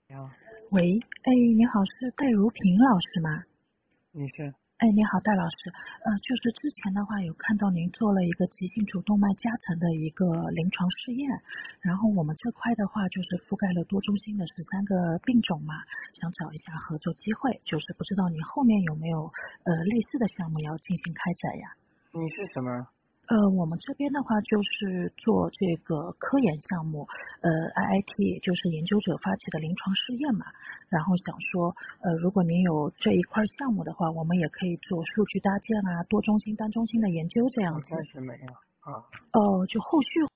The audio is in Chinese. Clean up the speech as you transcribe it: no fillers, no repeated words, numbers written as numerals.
你好， 喂，你好，是戴如萍老师吗？ 你是？ 你好，戴老师。就是之前的话有看到您做了一个急性主动脉夹层的一个临床试验，然后我们这块的话就是覆盖了多中心的13个病种嘛，想找一下合作机会，就是不知道您后面有没有类似的项目要进行开展呀？ 你是什么？ 我们这边的话就是做这个科研项目，IIT 就是研究者发起的临床试验嘛。然后想说，如果您有这一块项目的话，我们也可以做数据搭建啊、多中心、单中心的研究这样子。 我暂时没有啊。 就后续